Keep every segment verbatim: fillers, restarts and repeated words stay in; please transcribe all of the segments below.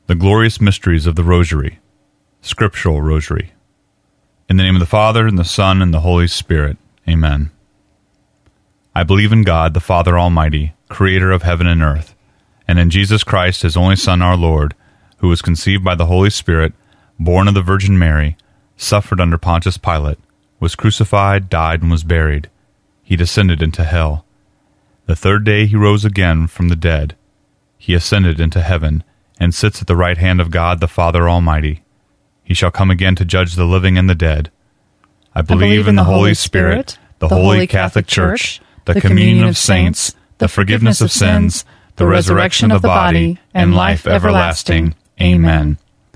The glorious mysteries of the Rosary, Scriptural Rosary. In the name of the Father, and the Son, and the Holy Spirit. Amen. I believe in God, the Father Almighty, creator of heaven and earth, and in Jesus Christ, his only Son, our Lord, who was conceived by the Holy Spirit, born of the Virgin Mary, suffered under Pontius Pilate, was crucified, died, and was buried. He descended into hell. The third day he rose again from the dead. He ascended into heaven, and sits at the right hand of God the Father Almighty. He shall come again to judge the living and the dead. I believe, I believe in the Holy Spirit, Spirit the, the Holy Catholic Church, the, the communion of saints, the forgiveness of sins, the resurrection of the body, and life everlasting. Amen.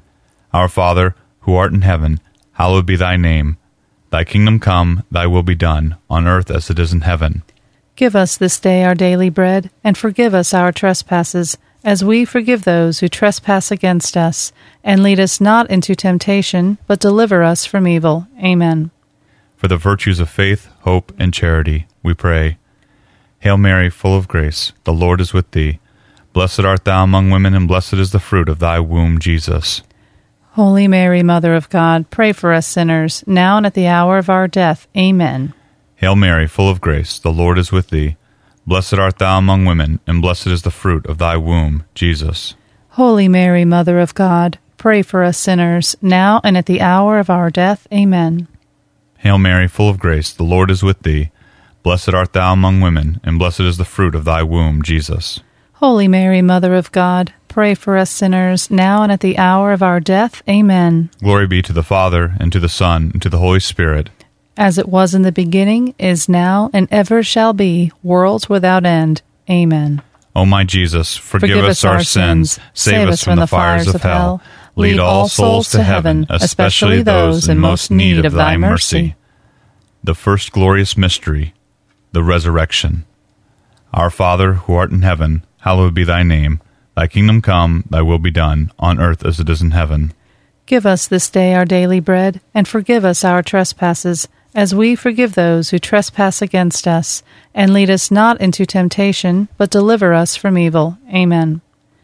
Our Father, who art in heaven, hallowed be thy name. Thy kingdom come, thy will be done, on earth as it is in heaven. Give us this day our daily bread, and forgive us our trespasses, as we forgive those who trespass against us. And lead us not into temptation, but deliver us from evil. Amen. For the virtues of faith, hope, and charity, we pray. Hail Mary, full of grace, the Lord is with thee. Blessed art thou among women, and blessed is the fruit of thy womb, Jesus. Holy Mary, Mother of God, pray for us sinners, now and at the hour of our death. Amen. Hail Mary, full of grace, the Lord is with thee. Blessed art thou among women, and blessed is the fruit of thy womb, Jesus. Holy Mary, Mother of God, pray for us sinners, now and at the hour of our death. Amen. Hail Mary, full of grace, the Lord is with thee. Blessed art thou among women, and blessed is the fruit of thy womb, Jesus. Holy Mary, Mother of God, pray for us sinners, now and at the hour of our death. Amen. Glory be to the Father, and to the Son, and to the Holy Spirit. As it was in the beginning, is now, and ever shall be, worlds without end. Amen. O my Jesus, forgive, forgive us our sins, save us from the fires of hell, lead all souls to heaven, especially those in most need of thy mercy. The first glorious mystery, the Resurrection. Our Father, who art in heaven, hallowed be thy name. Thy kingdom come, thy will be done, on earth as it is in heaven. Give us this day our daily bread, and forgive us our trespasses, as we forgive those who trespass against us. And lead us not into temptation, but deliver us from evil. Amen.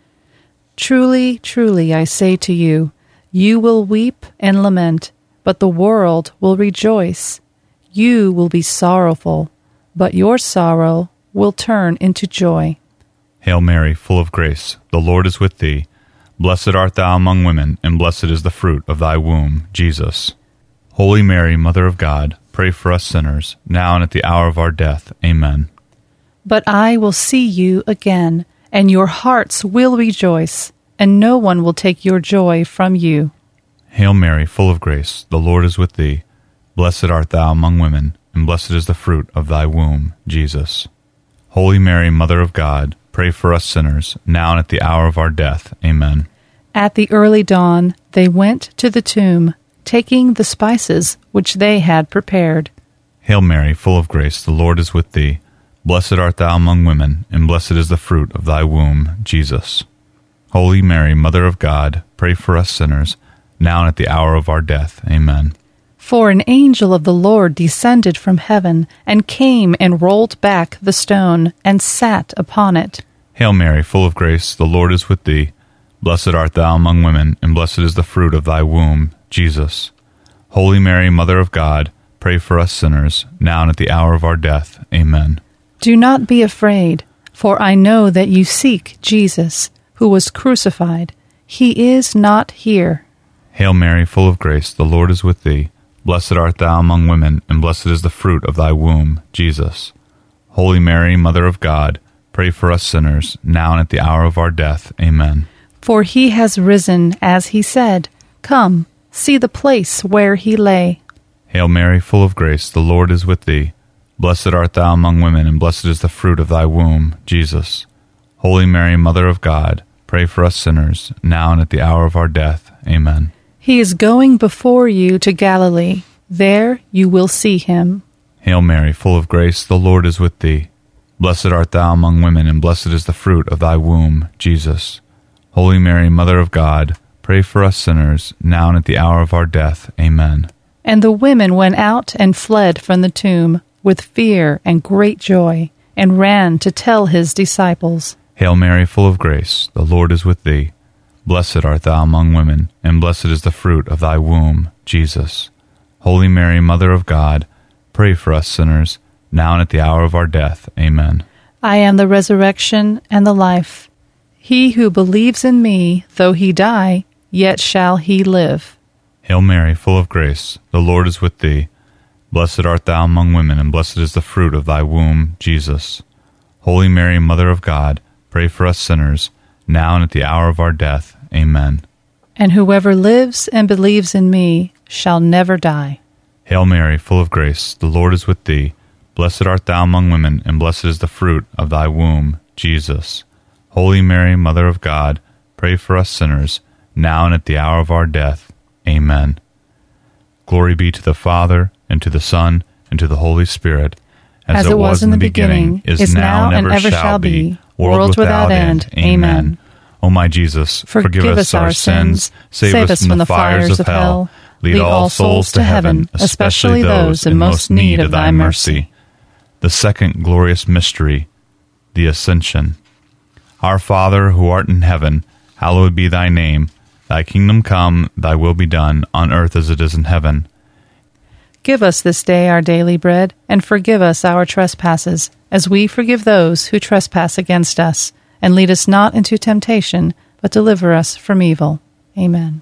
Truly, truly, I say to you, you will weep and lament, but the world will rejoice. You will be sorrowful, but your sorrow will turn into joy. Hail Mary, full of grace, the Lord is with thee. Blessed art thou among women, and blessed is the fruit of thy womb, Jesus. Holy Mary, Mother of God, pray for us sinners, now and at the hour of our death. Amen. But I will see you again, and your hearts will rejoice, and no one will take your joy from you. Hail Mary, full of grace, the Lord is with thee. Blessed art thou among women, and blessed is the fruit of thy womb, Jesus. Holy Mary, Mother of God, pray for us sinners, now and at the hour of our death. Amen. At the early dawn, they went to the tomb, taking the spices which they had prepared. Hail Mary, full of grace, the Lord is with thee. Blessed art thou among women, and blessed is the fruit of thy womb, Jesus. Holy Mary, Mother of God, pray for us sinners, now and at the hour of our death. Amen. For an angel of the Lord descended from heaven, and came and rolled back the stone, and sat upon it. Hail Mary, full of grace, the Lord is with thee. Blessed art thou among women, and blessed is the fruit of thy womb, Jesus. Holy Mary, Mother of God, pray for us sinners, now and at the hour of our death. Amen. Do not be afraid, for I know that you seek Jesus, who was crucified. He is not here. Hail Mary, full of grace, the Lord is with thee. Blessed art thou among women, and blessed is the fruit of thy womb, Jesus. Holy Mary, Mother of God, pray for us sinners, now and at the hour of our death. Amen. For he has risen, as he said. Come, see the place where he lay. Hail Mary, full of grace, the Lord is with thee. Blessed art thou among women, and blessed is the fruit of thy womb, Jesus. Holy Mary, Mother of God, pray for us sinners, now and at the hour of our death. Amen. He is going before you to Galilee. There you will see him. Hail Mary, full of grace, the Lord is with thee. Blessed art thou among women, and blessed is the fruit of thy womb, Jesus. Holy Mary, Mother of God, pray for us sinners, now and at the hour of our death. Amen. And the women went out and fled from the tomb with fear and great joy, and ran to tell his disciples. Hail Mary, full of grace, the Lord is with thee. Blessed art thou among women, and blessed is the fruit of thy womb, Jesus. Holy Mary, Mother of God, pray for us sinners, now and at the hour of our death. Amen. I am the resurrection and the life. He who believes in me, though he die, yet shall he live. Hail Mary, full of grace, the Lord is with thee. Blessed art thou among women, and blessed is the fruit of thy womb, Jesus. Holy Mary, Mother of God, pray for us sinners, now and at the hour of our death. Amen. And whoever lives and believes in me shall never die. Hail Mary, full of grace, the Lord is with thee. Blessed art thou among women, and blessed is the fruit of thy womb, Jesus. Holy Mary, Mother of God, pray for us sinners, now and at the hour of our death. Amen. Glory be to the Father, and to the Son, and to the Holy Spirit, as, as it was in the beginning, beginning is, is now, and ever shall be, world without end. Amen. O my Jesus, forgive, forgive us our sins, save, save us from the fires of hell, lead all souls to heaven, especially those in most need of thy mercy. The second glorious mystery, the Ascension. Our Father, who art in heaven, hallowed be thy name. Thy kingdom come, thy will be done, on earth as it is in heaven. Give us this day our daily bread, and forgive us our trespasses, as we forgive those who trespass against us. And lead us not into temptation, but deliver us from evil. Amen.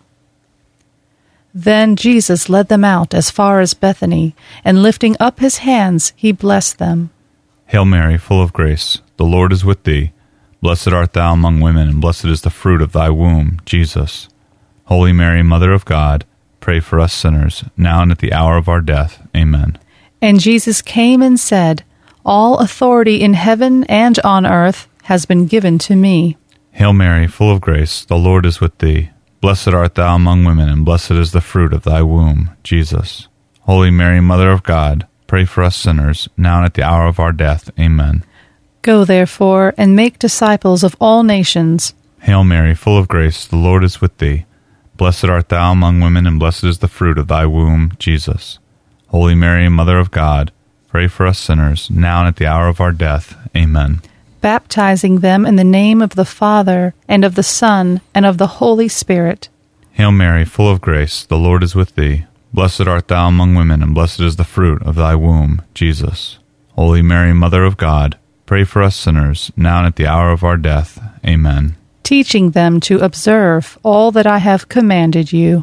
Then Jesus led them out as far as Bethany, and lifting up his hands, he blessed them. Hail Mary, full of grace, the Lord is with thee. Blessed art thou among women, and blessed is the fruit of thy womb, Jesus. Holy Mary, Mother of God, pray for us sinners, now and at the hour of our death. Amen. And Jesus came and said, All authority in heaven and on earth has been given to me. Hail Mary, full of grace, the Lord is with thee. Blessed art thou among women, and blessed is the fruit of thy womb, Jesus. Holy Mary, Mother of God, pray for us sinners, now and at the hour of our death. Amen. Go therefore, and make disciples of all nations. Hail Mary, full of grace, the Lord is with thee. Blessed art thou among women, and blessed is the fruit of thy womb, Jesus. Holy Mary, Mother of God, pray for us sinners, now and at the hour of our death. Amen. Baptizing them in the name of the Father, and of the Son, and of the Holy Spirit. Hail Mary, full of grace, the Lord is with thee. Blessed art thou among women, and blessed is the fruit of thy womb, Jesus. Holy Mary, Mother of God, pray for us sinners, now and at the hour of our death. Amen. Teaching them to observe all that I have commanded you.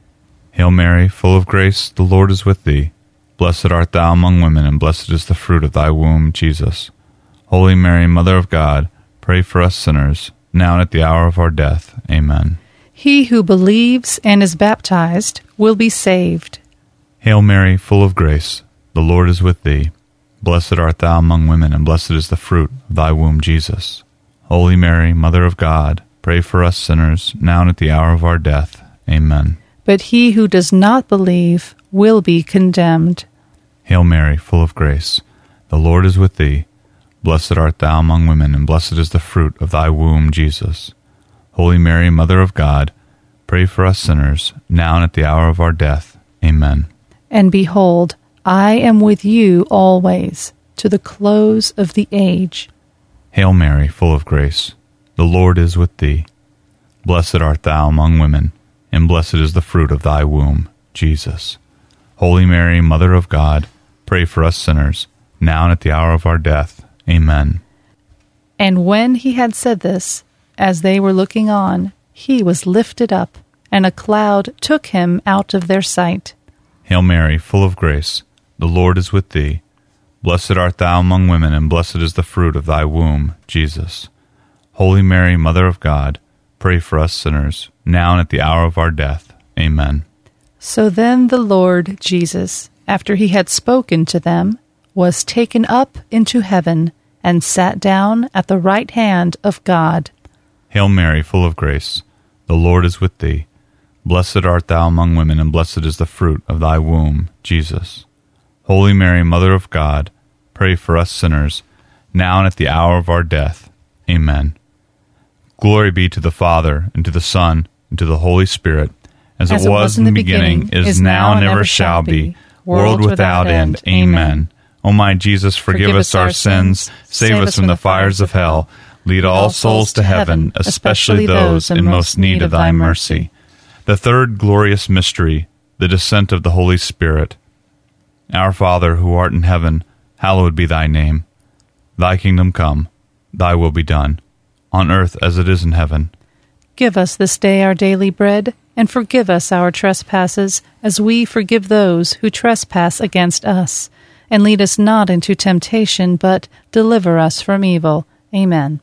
Hail Mary, full of grace, the Lord is with thee. Blessed art thou among women, and blessed is the fruit of thy womb, Jesus. Holy Mary, Mother of God, pray for us sinners, now and at the hour of our death. Amen. He who believes and is baptized will be saved. Hail Mary, full of grace, the Lord is with thee. Blessed art thou among women, and blessed is the fruit of thy womb, Jesus. Holy Mary, Mother of God, pray for us sinners, now and at the hour of our death. Amen. But he who does not believe will be condemned. Hail Mary, full of grace, the Lord is with thee. Blessed art thou among women, and blessed is the fruit of thy womb, Jesus. Holy Mary, Mother of God, pray for us sinners, now and at the hour of our death. Amen. And behold, I am with you always, to the close of the age. Hail Mary, full of grace, the Lord is with thee. Blessed art thou among women, and blessed is the fruit of thy womb, Jesus. Holy Mary, Mother of God, pray for us sinners, now and at the hour of our death. Amen. And when he had said this, as they were looking on, he was lifted up, and a cloud took him out of their sight. Hail Mary, full of grace, the Lord is with thee. Blessed art thou among women, and blessed is the fruit of thy womb, Jesus. Holy Mary, Mother of God, pray for us sinners, now and at the hour of our death. Amen. So then the Lord Jesus, after he had spoken to them, was taken up into heaven, and sat down at the right hand of God. Hail Mary, full of grace, the Lord is with thee. Blessed art thou among women, and blessed is the fruit of thy womb, Jesus. Holy Mary, Mother of God, pray for us sinners, now and at the hour of our death. Amen. Glory be to the Father, and to the Son, and to the Holy Spirit, as, as it was, was in the beginning, beginning is now, and ever shall be, world without end. Amen. O my Jesus, forgive, forgive us our sins, save us from the fires of hell. Lead all souls to heaven, especially those in most need of thy mercy. The third glorious mystery, the descent of the Holy Spirit. Our Father, who art in heaven, hallowed be thy name. Thy kingdom come, thy will be done, on earth as it is in heaven. Give us this day our daily bread, and forgive us our trespasses, as we forgive those who trespass against us. And lead us not into temptation, but deliver us from evil. Amen.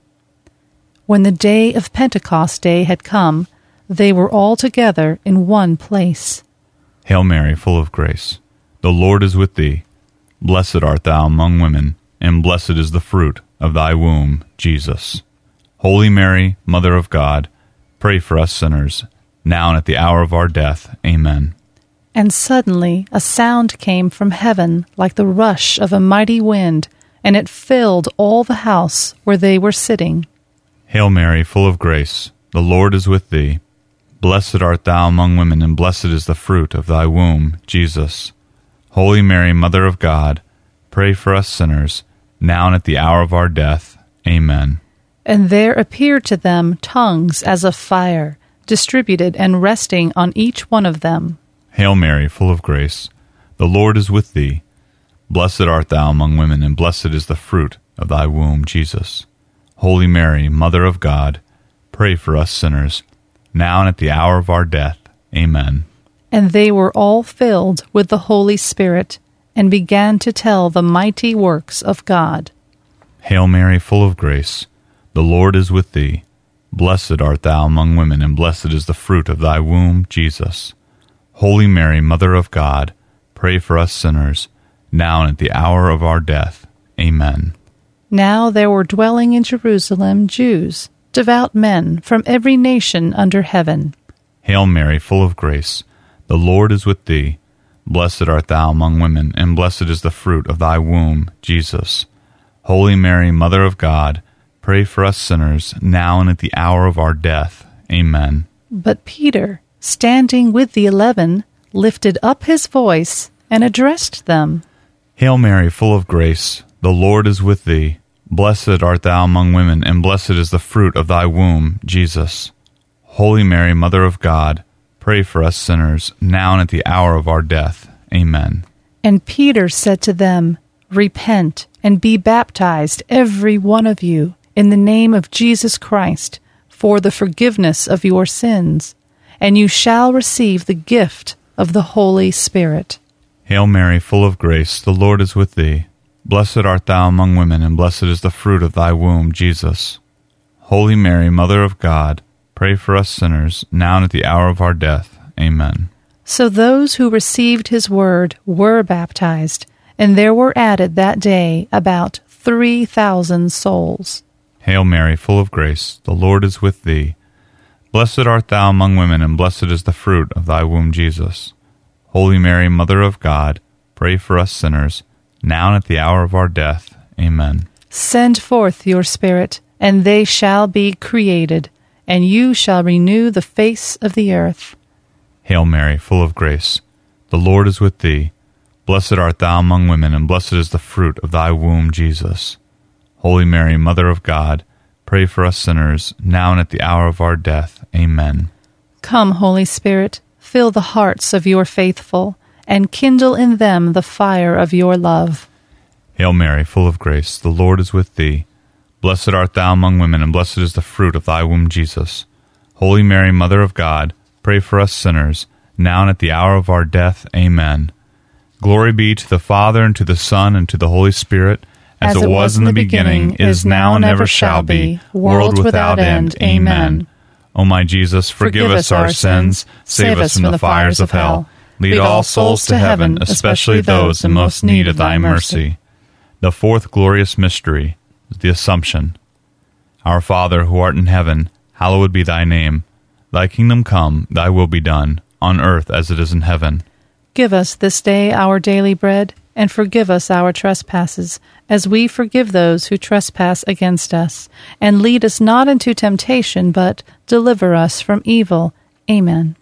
When the day of Pentecost Day had come, they were all together in one place. Hail Mary, full of grace, the Lord is with thee. Blessed art thou among women, and blessed is the fruit of thy womb, Jesus. Holy Mary, Mother of God, pray for us sinners, now and at the hour of our death. Amen. And suddenly a sound came from heaven like the rush of a mighty wind, and it filled all the house where they were sitting. Hail Mary, full of grace, the Lord is with thee. Blessed art thou among women, and blessed is the fruit of thy womb, Jesus. Holy Mary, Mother of God, pray for us sinners, now and at the hour of our death. Amen. And there appeared to them tongues as of fire, distributed and resting on each one of them. Hail Mary, full of grace, the Lord is with thee. Blessed art thou among women, and blessed is the fruit of thy womb, Jesus. Holy Mary, Mother of God, pray for us sinners, now and at the hour of our death. Amen. And they were all filled with the Holy Spirit, and began to tell the mighty works of God. Hail Mary, full of grace, the Lord is with thee. Blessed art thou among women, and blessed is the fruit of thy womb, Jesus. Holy Mary, Mother of God, pray for us sinners, now and at the hour of our death. Amen. Now there were dwelling in Jerusalem Jews, devout men from every nation under heaven. Hail Mary, full of grace, the Lord is with thee. Blessed art thou among women, and blessed is the fruit of thy womb, Jesus. Holy Mary, Mother of God, pray for us sinners, now and at the hour of our death. Amen. But Peter, standing with the eleven, lifted up his voice and addressed them. Hail Mary, full of grace, the Lord is with thee. Blessed art thou among women, and blessed is the fruit of thy womb, Jesus. Holy Mary, Mother of God, pray for us sinners, now and at the hour of our death. Amen. And Peter said to them, Repent, and be baptized, every one of you, in the name of Jesus Christ, for the forgiveness of your sins, and you shall receive the gift of the Holy Spirit. Hail Mary, full of grace, the Lord is with thee. Blessed art thou among women, and blessed is the fruit of thy womb, Jesus. Holy Mary, Mother of God, pray for us sinners, now and at the hour of our death. Amen. So those who received his word were baptized, and there were added that day about three thousand souls. Hail Mary, full of grace, the Lord is with thee. Blessed art thou among women, and blessed is the fruit of thy womb, Jesus. Holy Mary, Mother of God, pray for us sinners, now and at the hour of our death. Amen. Send forth your Spirit, and they shall be created, and you shall renew the face of the earth. Hail Mary, full of grace, the Lord is with thee. Blessed art thou among women, and blessed is the fruit of thy womb, Jesus. Holy Mary, Mother of God, pray for us sinners, now and at the hour of our death. Amen. Come, Holy Spirit, fill the hearts of your faithful, and kindle in them the fire of your love. Hail Mary, full of grace, the Lord is with thee. Blessed art thou among women, and blessed is the fruit of thy womb, Jesus. Holy Mary, Mother of God, pray for us sinners, now and at the hour of our death. Amen. Glory be to the Father, and to the Son, and to the Holy Spirit, as, as it was in the beginning, beginning is now, and ever shall be, world without end. Amen. O my Jesus, forgive, forgive us our sins, save us from the fires of hell. Lead all souls to heaven, especially those in most need of thy mercy. The fourth glorious mystery is the Assumption. Our Father, who art in heaven, hallowed be thy name. Thy kingdom come, thy will be done, on earth as it is in heaven. Give us this day our daily bread, and forgive us our trespasses, as we forgive those who trespass against us. And lead us not into temptation, but deliver us from evil. Amen.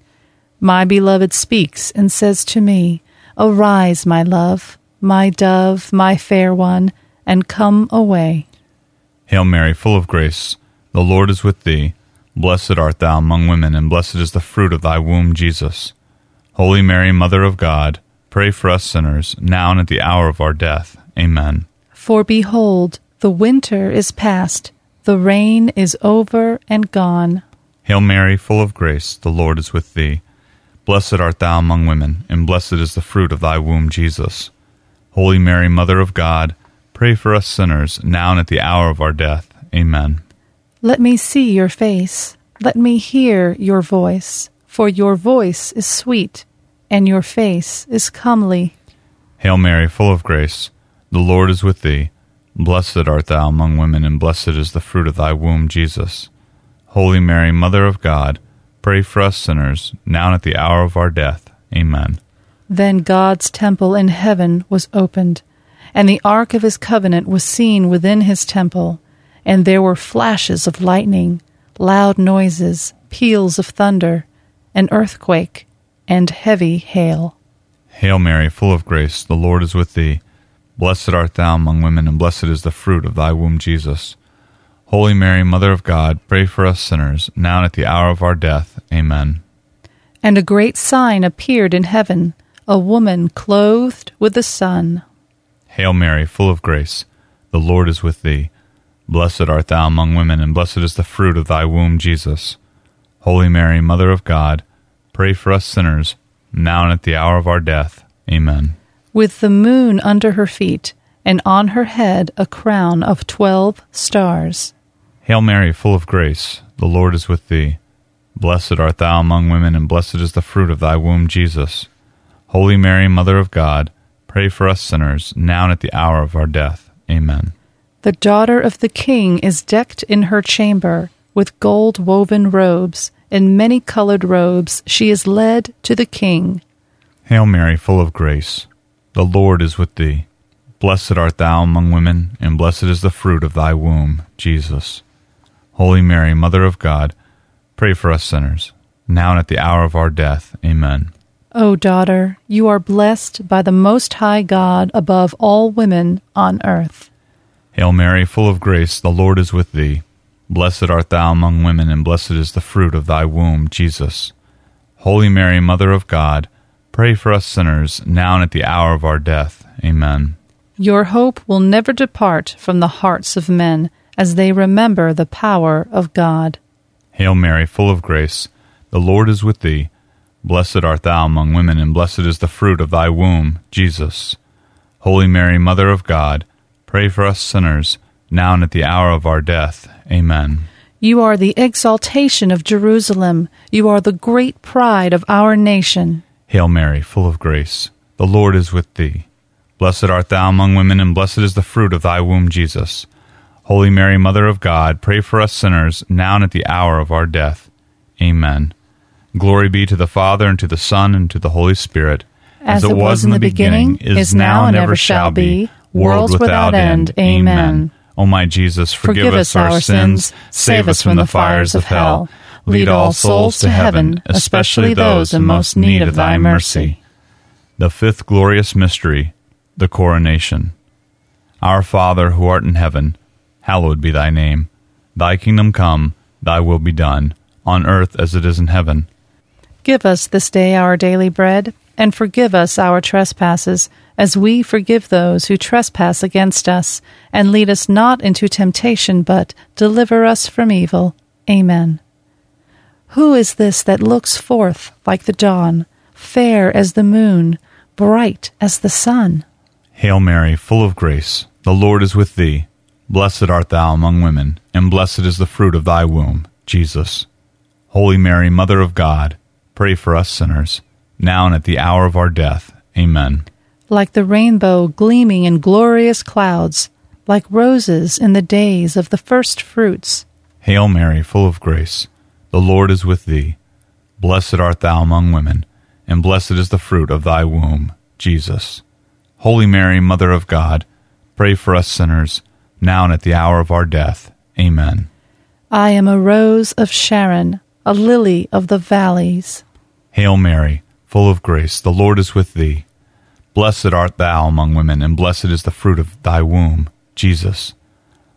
My beloved speaks and says to me, Arise, my love, my dove, my fair one, and come away. Hail Mary, full of grace, the Lord is with thee. Blessed art thou among women, and blessed is the fruit of thy womb, Jesus. Holy Mary, Mother of God, pray for us sinners, now and at the hour of our death. Amen. For behold, the winter is past, the rain is over and gone. Hail Mary, full of grace, the Lord is with thee. Blessed art thou among women, and blessed is the fruit of thy womb, Jesus. Holy Mary, Mother of God, pray for us sinners, now and at the hour of our death. Amen. Let me see your face, let me hear your voice, for your voice is sweet, and your face is comely. Hail Mary, full of grace, the Lord is with thee. Blessed art thou among women, and blessed is the fruit of thy womb, Jesus. Holy Mary, Mother of God, pray for us sinners, now and at the hour of our death. Amen. Then God's temple in heaven was opened, and the ark of his covenant was seen within his temple. And there were flashes of lightning, loud noises, peals of thunder, an earthquake, and heavy hail. Hail Mary, full of grace, the Lord is with thee. Blessed art thou among women, and blessed is the fruit of thy womb, Jesus. Holy Mary, Mother of God, pray for us sinners, now and at the hour of our death. Amen. And a great sign appeared in heaven, a woman clothed with the sun. Hail Mary, full of grace, the Lord is with thee. Blessed art thou among women, and blessed is the fruit of thy womb, Jesus. Holy Mary, Mother of God, pray for us sinners, now and at the hour of our death. Amen. With the moon under her feet, and on her head a crown of twelve stars. Hail Mary, full of grace, the Lord is with thee. Blessed art thou among women, and blessed is the fruit of thy womb, Jesus. Holy Mary, Mother of God, pray for us sinners, now and at the hour of our death. Amen. The daughter of the king is decked in her chamber with gold-woven robes. In many-colored robes she is led to the king. Hail Mary, full of grace, the Lord is with thee. Blessed art thou among women, and blessed is the fruit of thy womb, Jesus. Holy Mary, Mother of God, pray for us sinners, now and at the hour of our death. Amen. O daughter, you are blessed by the Most High God above all women on earth. Hail Mary, full of grace, the Lord is with thee. Blessed art thou among women, and blessed is the fruit of thy womb, Jesus. Holy Mary, Mother of God, pray for us sinners, now and at the hour of our death. Amen. Your hope will never depart from the hearts of men, as they remember the power of God. Hail Mary, full of grace, the Lord is with thee. Blessed art thou among women, and blessed is the fruit of thy womb, Jesus. Holy Mary, Mother of God, pray for us sinners, now and at the hour of our death. Amen. You are the exaltation of Jerusalem. You are the great pride of our nation. Hail Mary, full of grace, the Lord is with thee. Blessed art thou among women, and blessed is the fruit of thy womb, Jesus. Holy Mary, Mother of God, pray for us sinners, now and at the hour of our death. Amen. Glory be to the Father, and to the Son, and to the Holy Spirit, as, as it was in the beginning, beginning is now, and ever shall be, worlds without end. Amen. O my Jesus, forgive, forgive us our sins, save us from the fires of hell. Lead all souls to heaven, especially those in most need of thy mercy. The fifth glorious mystery, the coronation. Our Father, who art in heaven, hallowed be thy name. Thy kingdom come, thy will be done, on earth as it is in heaven. Give us this day our daily bread, and forgive us our trespasses, as we forgive those who trespass against us. And lead us not into temptation, but deliver us from evil. Amen. Who is this that looks forth like the dawn, fair as the moon, bright as the sun? Hail Mary, full of grace, the Lord is with thee. Blessed art thou among women, and blessed is the fruit of thy womb, Jesus. Holy Mary, Mother of God, pray for us sinners, now and at the hour of our death. Amen. Like the rainbow gleaming in glorious clouds, like roses in the days of the first fruits. Hail Mary, full of grace, the Lord is with thee. Blessed art thou among women, and blessed is the fruit of thy womb, Jesus. Holy Mary, Mother of God, pray for us sinners, now and at the hour of our death. Amen. I am a rose of Sharon, a lily of the valleys. Hail Mary, full of grace, the Lord is with thee. Blessed art thou among women, and blessed is the fruit of thy womb, Jesus.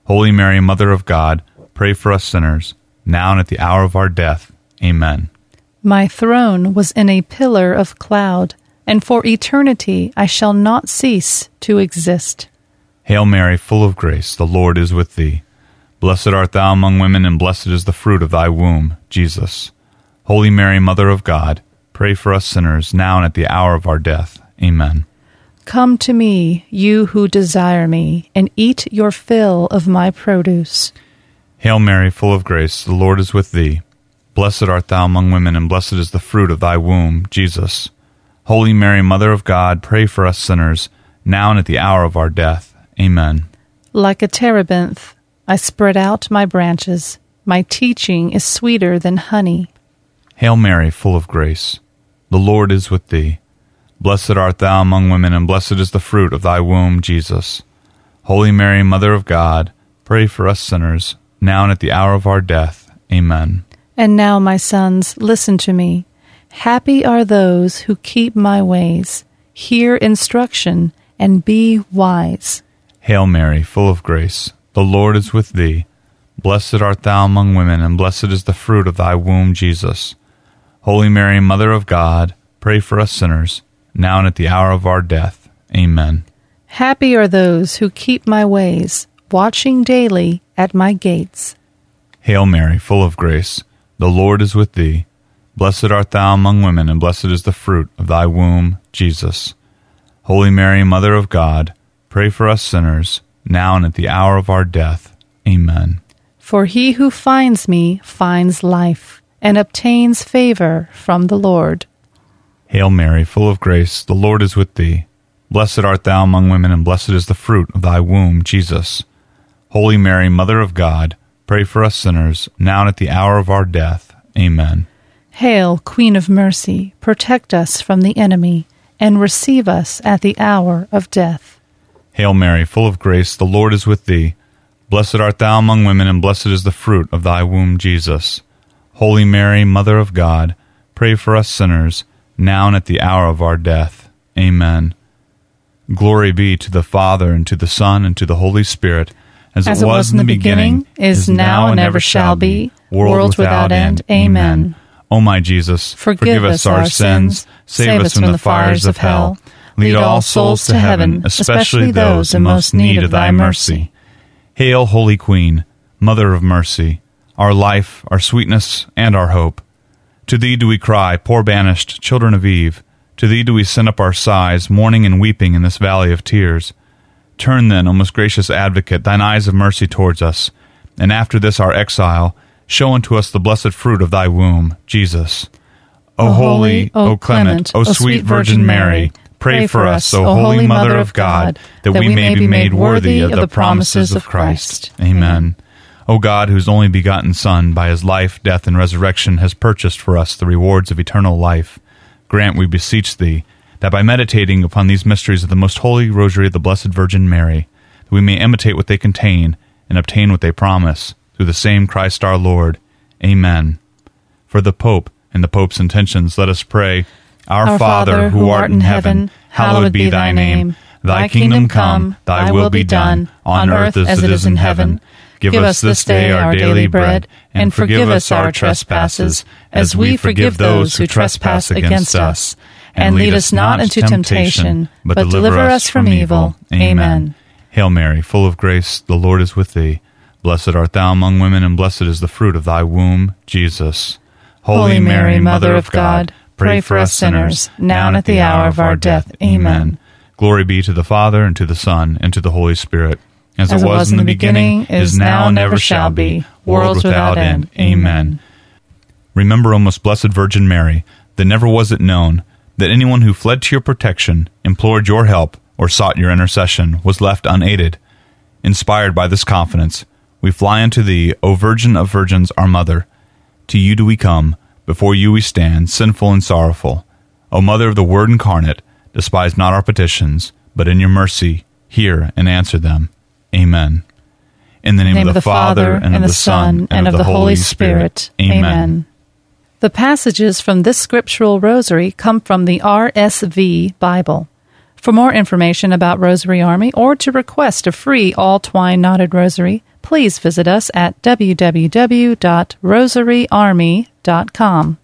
Holy Mary, Mother of God, pray for us sinners, now and at the hour of our death. Amen. My throne was in a pillar of cloud, and for eternity I shall not cease to exist. Hail Mary, full of grace, the Lord is with thee. Blessed art thou among women, and blessed is the fruit of thy womb, Jesus. Holy Mary, Mother of God, pray for us sinners, now and at the hour of our death. Amen. Come to me, you who desire me, and eat your fill of my produce. Hail Mary, full of grace, the Lord is with thee. Blessed art thou among women, and blessed is the fruit of thy womb, Jesus. Holy Mary, Mother of God, pray for us sinners, now and at the hour of our death. Amen. Like a terebinth, I spread out my branches. My teaching is sweeter than honey. Hail Mary, full of grace, the Lord is with thee. Blessed art thou among women, and blessed is the fruit of thy womb, Jesus. Holy Mary, Mother of God, pray for us sinners, now and at the hour of our death. Amen. And now, my sons, listen to me. Happy are those who keep my ways. Hear instruction, and be wise. Hail Mary, full of grace, the Lord is with thee. Blessed art thou among women, and blessed is the fruit of thy womb, Jesus. Holy Mary, Mother of God, pray for us sinners, now and at the hour of our death. Amen. Happy are those who keep my ways, watching daily at my gates. Hail Mary, full of grace, the Lord is with thee. Blessed art thou among women, and blessed is the fruit of thy womb, Jesus. Holy Mary, Mother of God, pray for us sinners, now and at the hour of our death. Amen. For he who finds me finds life, and obtains favor from the Lord. Hail Mary, full of grace, the Lord is with thee. Blessed art thou among women, and blessed is the fruit of thy womb, Jesus. Holy Mary, Mother of God, pray for us sinners, now and at the hour of our death. Amen. Hail, Queen of Mercy, protect us from the enemy, and receive us at the hour of death. Hail Mary, full of grace, the Lord is with thee. Blessed art thou among women, and blessed is the fruit of thy womb, Jesus. Holy Mary, Mother of God, pray for us sinners, now and at the hour of our death. Amen. Glory be to the Father, and to the Son, and to the Holy Spirit, as, as it was, was in the beginning, beginning is now, and ever shall be, world without end. Amen. O my Jesus, forgive, forgive us our sins, save us from the fires of hell, lead all souls to heaven, especially those in most need of thy mercy. Hail, Holy Queen, Mother of Mercy, our life, our sweetness, and our hope. To thee do we cry, poor banished children of Eve. To thee do we send up our sighs, mourning and weeping in this valley of tears. Turn then, O most gracious Advocate, thine eyes of mercy towards us, and after this our exile, show unto us the blessed fruit of thy womb, Jesus. O, o holy, O clement, O sweet Virgin Mary, pray for us, O holy Mother of God, that we may be made worthy of the promises of Christ. Amen. O God, whose only begotten Son, by his life, death, and resurrection, has purchased for us the rewards of eternal life, grant, we beseech thee, that by meditating upon these mysteries of the most holy Rosary of the Blessed Virgin Mary, that we may imitate what they contain and obtain what they promise, through the same Christ our Lord. Amen. For the Pope and the Pope's intentions, let us pray. Our, our Father, who art in heaven, hallowed be thy name. Thy kingdom come, thy will be done, on earth as it is in heaven. Give us this day our daily bread, and forgive us our trespasses, as we forgive those who trespass against us. And lead us not into temptation, but deliver us from evil. Amen. Hail Mary, full of grace, the Lord is with thee. Blessed art thou among women, and blessed is the fruit of thy womb, Jesus. Holy Mary, Mother of God, pray for us sinners, now and at the hour of our death. Amen. Glory be to the Father, and to the Son, and to the Holy Spirit, as, as it was, was in the beginning, beginning is now, and ever shall be, world without end. Amen. Remember, O most blessed Virgin Mary, that never was it known that anyone who fled to your protection, implored your help, or sought your intercession was left unaided. Inspired by this confidence, we fly unto thee, O Virgin of Virgins, our Mother. To you do we come, before you we stand, sinful and sorrowful. O Mother of the Word incarnate, despise not our petitions, but in your mercy hear and answer them. Amen. In the name, name of the, the Father, and, and of the Son, and, and of the Holy Spirit. Spirit. Amen. Amen. The passages from this scriptural rosary come from the R S V Bible. For more information about Rosary Army, or to request a free all-twine knotted rosary, please visit us at w w w dot rosary army dot com.